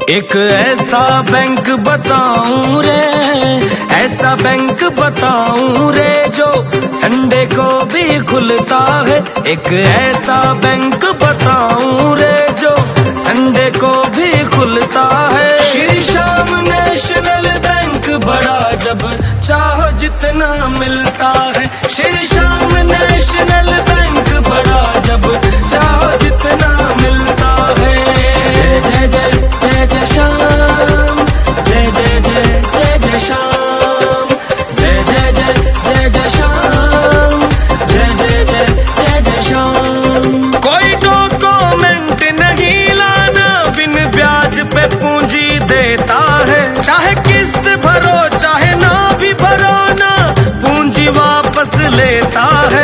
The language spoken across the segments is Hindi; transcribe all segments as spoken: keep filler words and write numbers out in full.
एक ऐसा बैंक बताऊं रे, ऐसा बैंक बताऊं रे जो संडे को भी खुलता है। एक ऐसा बैंक बताऊं रे जो संडे को भी खुलता है। श्री श्याम नेशनल बैंक बड़ा जब चाहो जितना मिलता है। श्री श्याम नेशनल बैंक बड़ा जब चाहो जितना मिलता है। जय जय जय जय जय श्याम, जय जय जय जय जय श्याम, जय जय जय जय जय श्याम, जय जय जय जय जय श्याम। कोई डॉक्यूमेंट नहीं लाना, बिन ब्याज पे पूंजी देता है। चाहे किस्त भरो चाहे ना भी भरो ना, पूंजी वापस लेता है।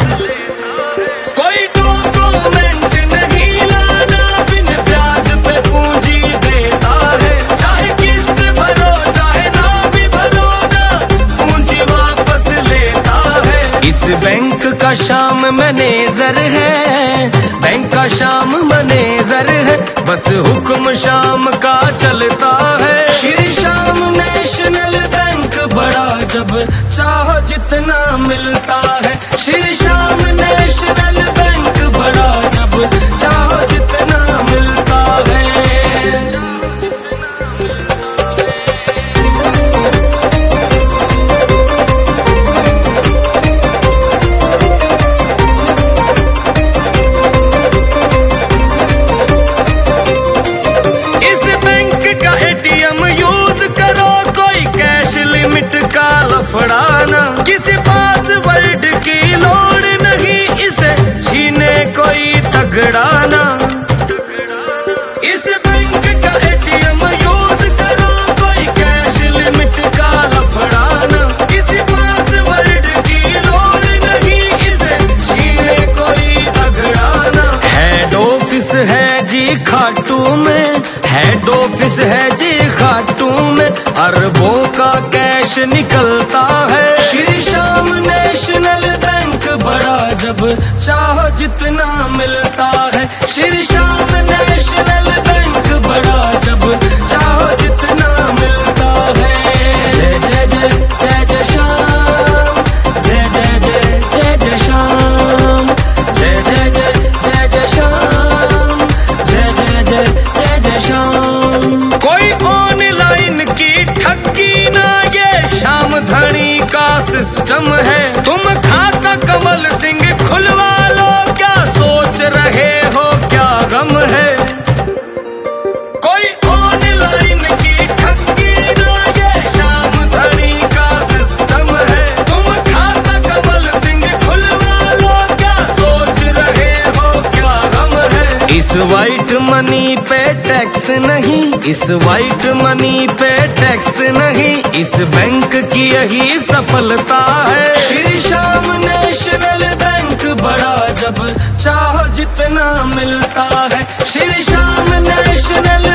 इस बैंक का श्याम मैनेजर है, बैंक का श्याम मैनेजर है, बस हुक्म श्याम का चलता है। श्री श्याम नेशनल बैंक बड़ा जब चाहो जितना मिलता है। श्री श्याम नेशनल बैंक बड़ा जब चाहो जितना मिलता है। फड़ाना किसी पासवर्ड की लोड़ नहीं, इसे छीने कोई तगड़ाना। इस बैंक का एटीएम यूज करो, कोई कैश लिमिट का लफड़ाना। किसी पासवर्ड की लोड़ नहीं, इसे छीने कोई तगड़ाना। हेड ऑफिस है जी खाटू में, हेड ऑफिस है जी खाटू में, अरबों का कैश निकलता है। श्री श्याम नेशनल बैंक बड़ा जब चाहो जितना मिलता है। श्री श्याम नेशनल बैंक बड़ा जब चाहो जितना मिलता है। जय जय जय जय जय श्याम, जय जय जय जय जय श्याम, जय जय जय जय जय श्याम, जय जय जय जय जय श्याम। कोई ऑनलाइन की ठगी ना, ये श्याम धनी का सिस्टम है। तुम खाता कमल सिंह खुलवा लो, क्या सोच रहे हो क्या गम है। कोई ऑनलाइन की ठगी ना, ये श्याम धनी का सिस्टम है। तुम खाता कमल सिंह खुलवा लो, क्या सोच रहे हो क्या गम है। इस वाइट मनी पे टैक्स नहीं, इस वाइट मनी पे टैक्स नहीं, इस बैंक की यही सफलता है। श्री श्याम नेशनल बैंक बड़ा जब चाहो जितना मिलता है। श्री श्याम नेशनल